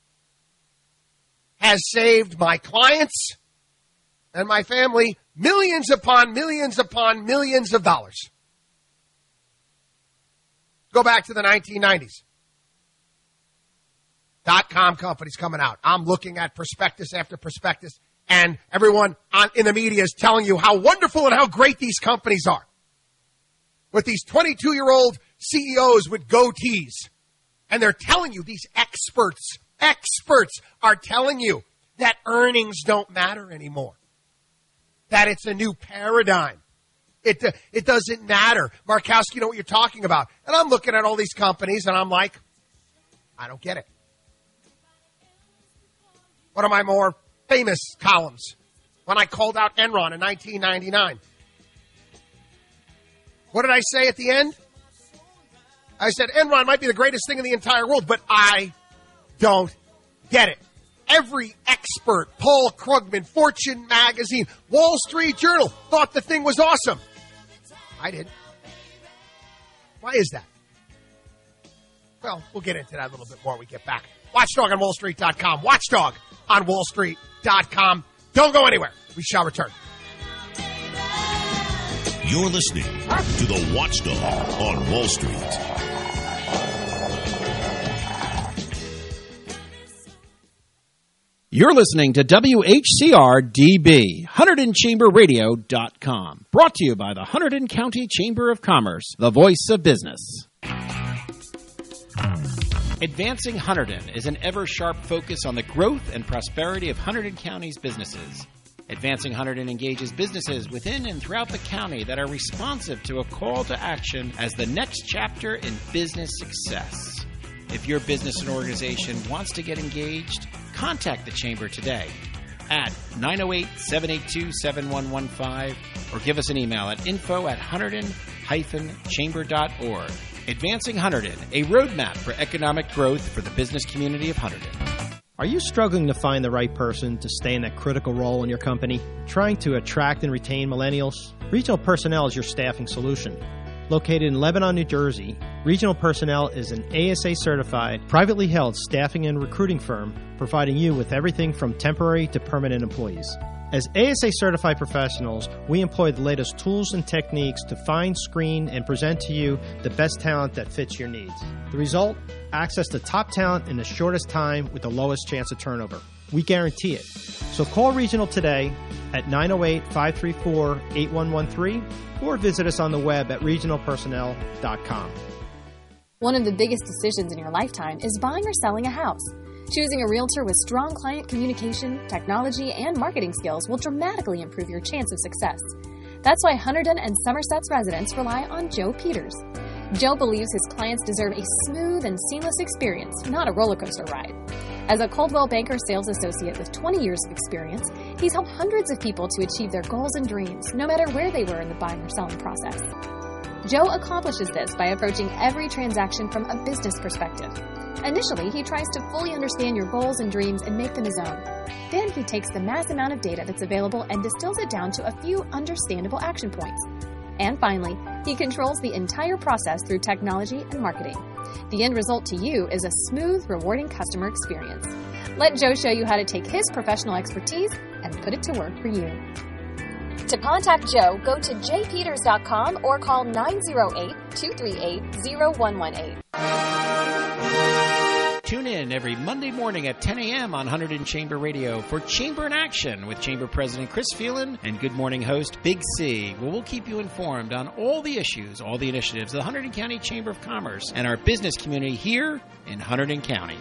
has saved my clients and my family millions upon millions upon millions of dollars. Go back to the nineteen nineties. Dot-com companies coming out. I'm looking at prospectus after prospectus, and everyone on, in the media is telling you how wonderful and how great these companies are. with these twenty-two-year-old C E Os with goatees. And they're telling you, these experts, experts are telling you that earnings don't matter anymore. That it's a new paradigm. It, uh, it doesn't matter. Markowski, you know what you're talking about. And I'm looking at all these companies and I'm like, I don't get it. One of my more famous columns when I called out Enron in nineteen ninety-nine. What did I say at the end? I said Enron might be the greatest thing in the entire world, but I don't get it. Every expert, Paul Krugman, Fortune Magazine, Wall Street Journal, thought the thing was awesome. I didn't. Why is that? Well, we'll get into that a little bit more when we get back. Watchdog on Wall Street dot com. Watchdog on Wall Street dot com. Don't go anywhere. We shall return. You're listening to the Watchdog on Wall Street. You're listening to W H C R D B, Hunterdon Chamber Radio dot com. Brought to you by the Hunterdon County Chamber of Commerce, the voice of business. Advancing Hunterdon is an ever-sharp focus on the growth and prosperity of Hunterdon County's businesses. Advancing Hunterdon engages businesses within and throughout the county that are responsive to a call to action as the next chapter in business success. If your business and organization wants to get engaged, contact the Chamber today at nine oh eight, seven eight two, seven one one five or give us an email at info at hunterdon dash chamber dot org. Advancing Hunterdon, a roadmap for economic growth for the business community of Hunterdon. Are you struggling to find the right person to stay in that critical role in your company? Trying to attract and retain millennials? Regional Personnel is your staffing solution. Located in Lebanon, New Jersey, Regional Personnel is an A S A-certified, privately held staffing and recruiting firm providing you with everything from temporary to permanent employees. As A S A-certified professionals, we employ the latest tools and techniques to find, screen, and present to you the best talent that fits your needs. The result? Access to top talent in the shortest time with the lowest chance of turnover. We guarantee it. So call Regional today at nine oh eight, five three four, eight one one three or visit us on the web at regional personnel dot com. One of the biggest decisions in your lifetime is buying or selling a house. Choosing a realtor with strong client communication, technology, and marketing skills will dramatically improve your chance of success. That's why Hunterdon and Somerset's residents rely on Joe Peters. Joe believes his clients deserve a smooth and seamless experience, not a roller coaster ride. As a Coldwell Banker sales associate with twenty years of experience, he's helped hundreds of people to achieve their goals and dreams, no matter where they were in the buying or selling process. Joe accomplishes this by approaching every transaction from a business perspective. Initially, he tries to fully understand your goals and dreams and make them his own. Then he takes the mass amount of data that's available and distills it down to a few understandable action points. And finally, he controls the entire process through technology and marketing. The end result to you is a smooth, rewarding customer experience. Let Joe show you how to take his professional expertise and put it to work for you. To contact Joe, go to j peters dot com or call nine oh eight, two three eight, oh one one eight. Tune in every Monday morning at ten a.m. on Hunterdon Chamber Radio for Chamber in Action with Chamber President Chris Phelan and Good Morning host Big C, where we'll keep you informed on all the issues, all the initiatives of the Hunterdon County Chamber of Commerce and our business community here in Hunterdon County.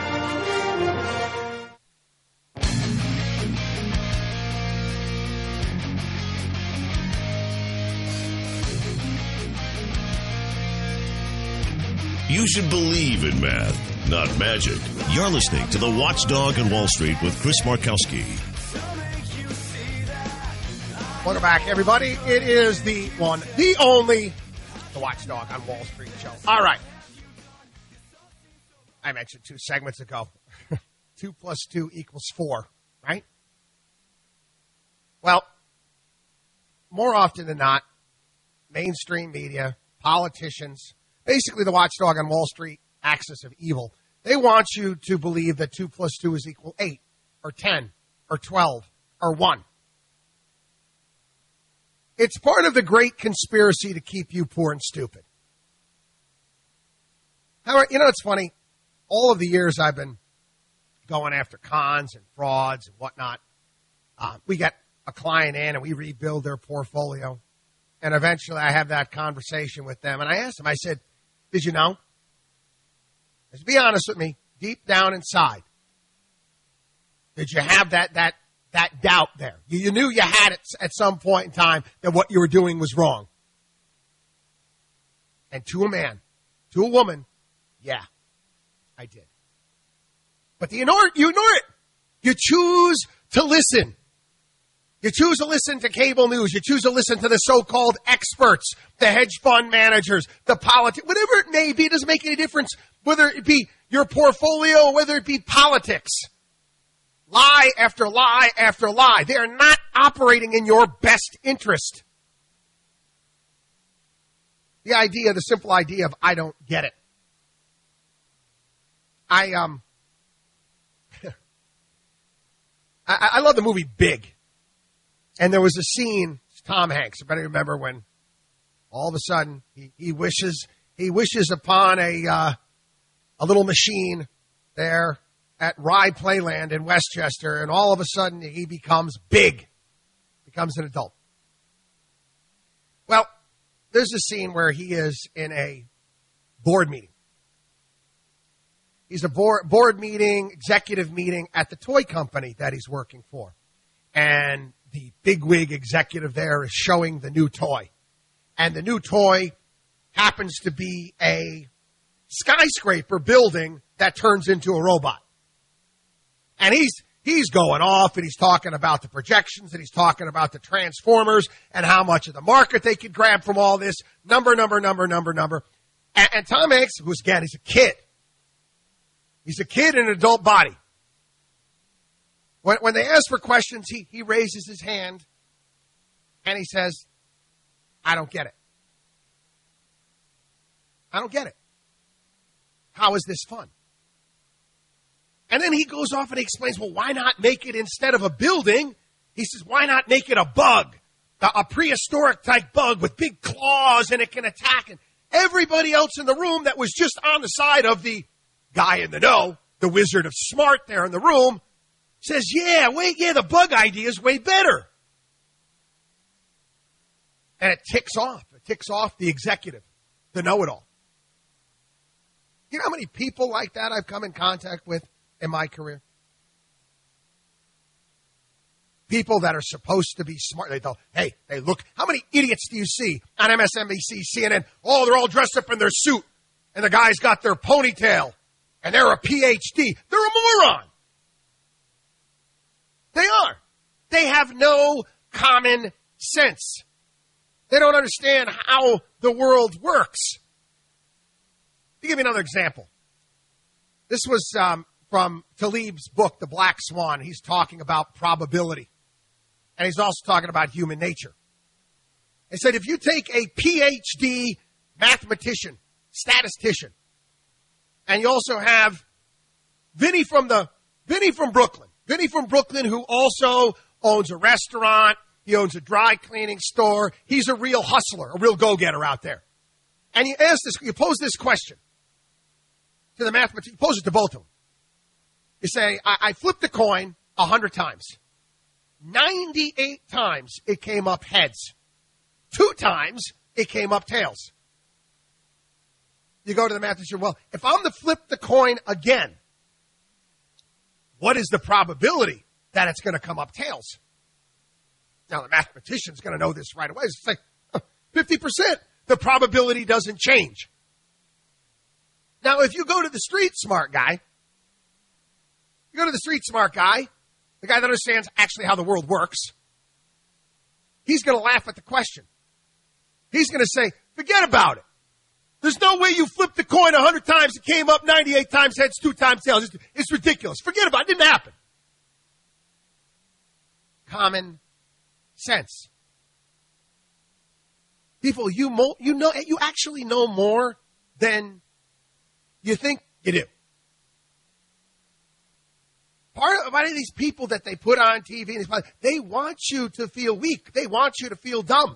You should believe in math, not magic. You're listening to The Watchdog on Wall Street with Chris Markowski. Welcome back, everybody. It is the one, the only, The Watchdog on Wall Street show. All right. I mentioned two segments ago. two plus two equals four, right? Well, more often than not, mainstream media, politicians, basically the watchdog on Wall Street axis of evil, they want you to believe that two plus two is equal eight or ten or twelve or one. It's part of the great conspiracy to keep you poor and stupid. However, you know, it's funny. All of the years I've been going after cons and frauds and whatnot, uh, we get a client in and we rebuild their portfolio. And eventually I have that conversation with them. And I asked them, I said, did you know? Just be honest with me, deep down inside. Did you have that that that doubt there? You, you knew you had it at some point in time that what you were doing was wrong. And to a man, to a woman, yeah, I did. But you ignore it. You ignore it. You choose to listen. You choose to listen to cable news. You choose to listen to the so-called experts, the hedge fund managers, the politics, whatever it may be. It doesn't make any difference whether it be your portfolio or whether it be politics. Lie after lie after lie. They are not operating in your best interest. The idea, the simple idea of I don't get it. I um, I, I love the movie Big. And there was a scene, Tom Hanks, I remember when all of a sudden he, he wishes he wishes upon a uh, a little machine there at Rye Playland in Westchester, and all of a sudden he becomes big, becomes an adult. Well, there's a scene where he is in a board meeting. He's a board, board meeting, executive meeting at the toy company that he's working for. And the bigwig executive there is showing the new toy. And the new toy happens to be a skyscraper building that turns into a robot. And he's he's going off and he's talking about the projections and he's talking about the transformers and how much of the market they could grab from all this. Number, number, number, number, number. And, and Tom Hanks, who's, again, he's a kid. He's a kid in an adult body. When, when they ask for questions, he, he raises his hand and he says, I don't get it. I don't get it. How is this fun? And then he goes off and he explains, well, why not make it instead of a building? He says, why not make it a bug, a prehistoric type bug with big claws and it can attack. And everybody else in the room that was just on the side of the guy in the know, the wizard of smart there in the room, says, yeah, wait, yeah, the bug idea is way better. And it ticks off. It ticks off the executive, the know-it-all. You know how many people like that I've come in contact with in my career? People that are supposed to be smart. They go, hey, hey, look, how many idiots do you see on M S N B C, C N N? Oh, they're all dressed up in their suit, and the guy's got their ponytail, and they're a P H D. They're a moron. They are. They have no common sense. They don't understand how the world works. Let me give you another example. This was um, from Talib's book, The Black Swan. He's talking about probability. And he's also talking about human nature. He said, if you take a P H D mathematician, statistician, and you also have Vinny from the Vinny from Brooklyn, Vinny from Brooklyn, who also owns a restaurant, he owns a dry cleaning store, he's a real hustler, a real go-getter out there. And you ask this, you pose this question to the mathematician, you pose it to both of them. You say, I, I flipped the coin a hundred times. ninety-eight times it came up heads. Two times it came up tails. You go to the mathematician, well, if I'm to flip the coin again, what is the probability that it's going to come up tails? Now, the mathematician's going to know this right away. It's like fifty percent. The probability doesn't change. Now, if you go to the street smart guy, you go to the street smart guy, the guy that understands actually how the world works, he's going to laugh at the question. He's going to say, forget about it. There's no way you flipped the coin a hundred times, it came up ninety-eight times heads, two times tails. It's, it's ridiculous. Forget about it. It didn't happen. Common sense. People, you mo- you know, you actually know more than you think you do. Part of, part of these people that they put on T V, they want you to feel weak. They want you to feel dumb.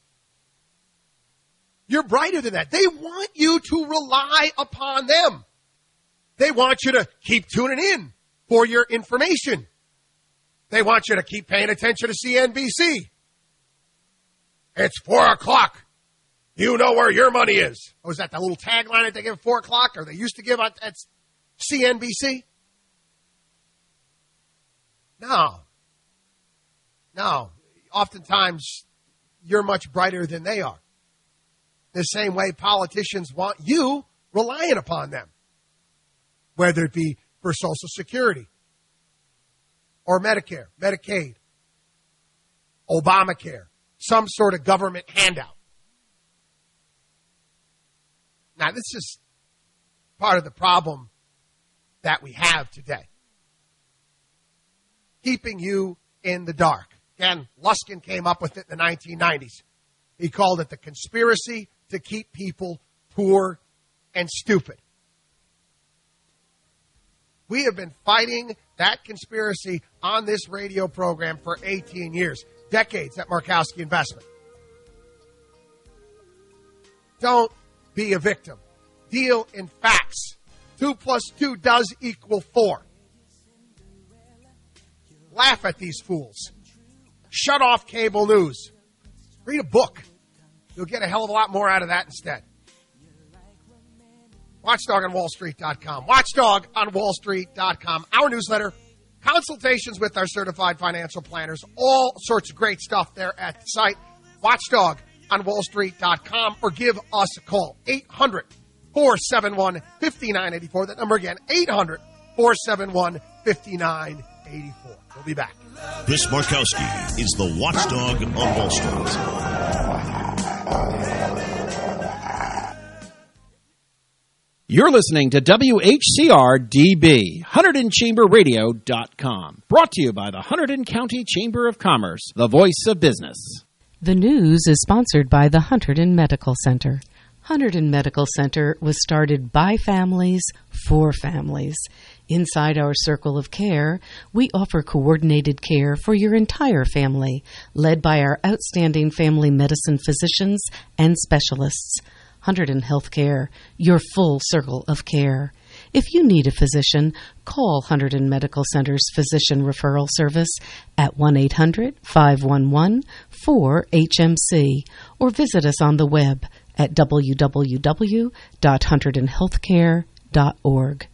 You're brighter than that. They want you to rely upon them. They want you to keep tuning in for your information. They want you to keep paying attention to C N B C. It's four o'clock. You know where your money is. Oh, is that the little tagline that they give at four o'clock, or they used to give at, at C N B C? No. No. Oftentimes, you're much brighter than they are. The same way politicians want you relying upon them, whether it be for Social Security or Medicare, Medicaid, Obamacare, some sort of government handout. Now, this is part of the problem that we have today. Keeping you in the dark. Again, Luskin came up with it in the nineteen nineties. He called it the conspiracy to keep people poor and stupid. We have been fighting that conspiracy on this radio program for eighteen years, decades at Markowski Investment. Don't be a victim. Deal in facts. Two plus two does equal four. Laugh at these fools. Shut off cable news. Read a book. You'll get a hell of a lot more out of that instead. Watchdog on Wall Street dot com. Watchdog on Wall Street dot com. Our newsletter, consultations with our certified financial planners, all sorts of great stuff there at the site. Watchdog on Wall Street dot com, or give us a call. eight hundred, four seven one, five nine eight four. That number again, eight hundred, four seven one, five nine eight four. We'll be back. Chris Markowski is the Watchdog on Wall Street. You're listening to W H C R D B, Hunterdon Chamber Radio dot com. Brought to you by the Hunterdon County Chamber of Commerce, the voice of business. The news is sponsored by the Hunterdon Medical Center. Hunterdon Medical Center was started by families for families. Inside our circle of care, we offer coordinated care for your entire family, led by our outstanding family medicine physicians and specialists. Hunterdon Healthcare, your full circle of care. If you need a physician, call Hunterdon Medical Center's Physician Referral Service at one eight hundred, five one one, four H M C or visit us on the web at w w w dot hunterdon healthcare dot org.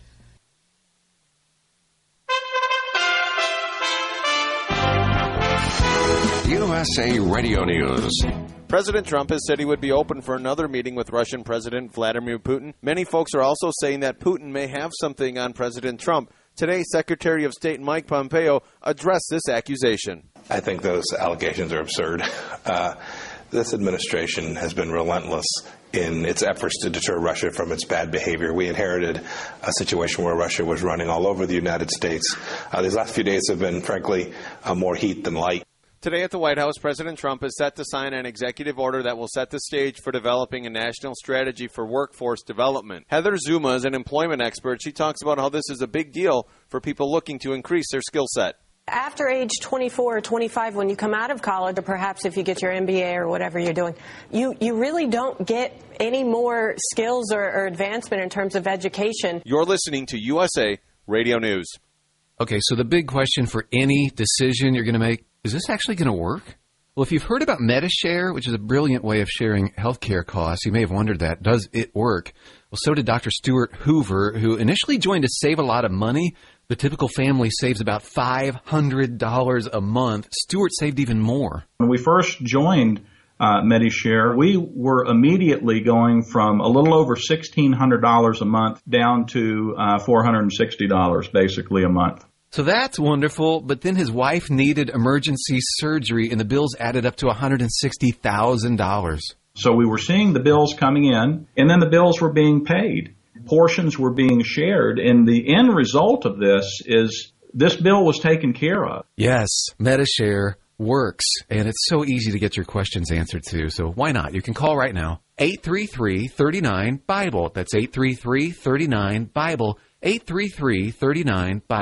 U S A Radio News. President Trump has said he would be open for another meeting with Russian President Vladimir Putin. Many folks are also saying that Putin may have something on President Trump. Today, Secretary of State Mike Pompeo addressed this accusation. I think those allegations are absurd. Uh, this administration has been relentless in its efforts to deter Russia from its bad behavior. We inherited a situation where Russia was running all over the United States. Uh, these last few days have been, frankly, uh, more heat than light. Today at the White House, President Trump is set to sign an executive order that will set the stage for developing a national strategy for workforce development. Heather Zuma is an employment expert. She talks about how this is a big deal for people looking to increase their skill set. After age twenty-four or twenty-five, when you come out of college, or perhaps if you get your M B A or whatever you're doing, you, you really don't get any more skills or, or advancement in terms of education. You're listening to U S A Radio News. Okay, so the big question for any decision you're going to make, is this actually going to work? Well, if you've heard about Medi-Share, which is a brilliant way of sharing healthcare costs, you may have wondered that. Does it work? Well, so did Doctor Stuart Hoover, who initially joined to save a lot of money. The typical family saves about five hundred dollars a month. Stuart saved even more. When we first joined uh, Medi-Share, we were immediately going from a little over sixteen hundred dollars a month down to uh, four hundred sixty dollars basically a month. So that's wonderful, but then his wife needed emergency surgery, and the bills added up to one hundred sixty thousand dollars. So we were seeing the bills coming in, and then the bills were being paid. Portions were being shared, and the end result of this is this bill was taken care of. Yes, Medi-Share works, and it's so easy to get your questions answered too, so why not? You can call right now, eight three three, three nine, BIBLE. That's eight three three, three nine, BIBLE. eight three three, three nine, BIBLE.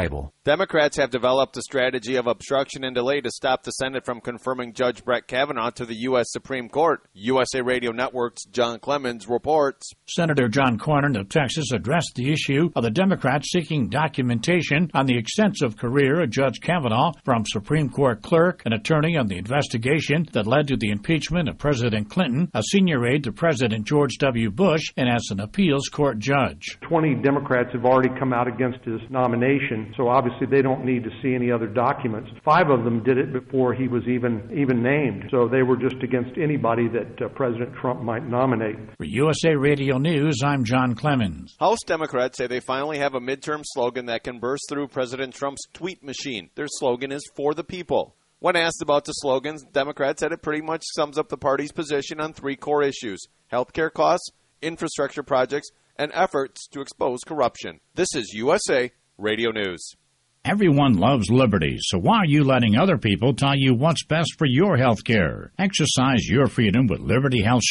Democrats have developed a strategy of obstruction and delay to stop the Senate from confirming Judge Brett Kavanaugh to the U S Supreme Court. U S A Radio Network's John Clemens reports. Senator John Cornyn of Texas addressed the issue of the Democrats seeking documentation on the extensive career of Judge Kavanaugh, from Supreme Court clerk and attorney on the investigation that led to the impeachment of President Clinton, a senior aide to President George W. Bush, and as an appeals court judge. Twenty Democrats have already come out against his nomination, so obviously they don't need to see any other documents. Five of them did it before he was even even named, so they were just against anybody that uh, President Trump might nominate. For U S A Radio News, I'm John Clemens. House Democrats say they finally have a midterm slogan that can burst through President Trump's tweet machine. Their slogan is "For the People." When asked about the slogans, Democrats said it pretty much sums up the party's position on three core issues: healthcare costs, infrastructure projects, and efforts to expose corruption. This is U S A Radio News. Everyone loves liberty, so why are you letting other people tell you what's best for your health care? Exercise your freedom with Liberty Health